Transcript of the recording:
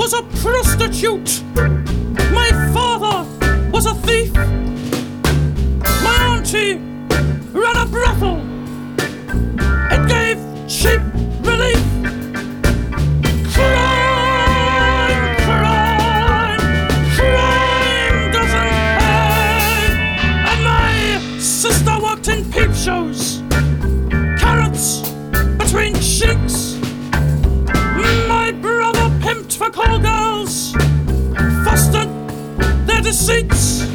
was a prostitute. My father was a thief. My auntie ran a brothel. It gave cheap relief. Crime, crime, crime doesn't pay. And my sister worked in peep shows, carrots between cheeks. My brother pimped for call girls, fostered their deceits.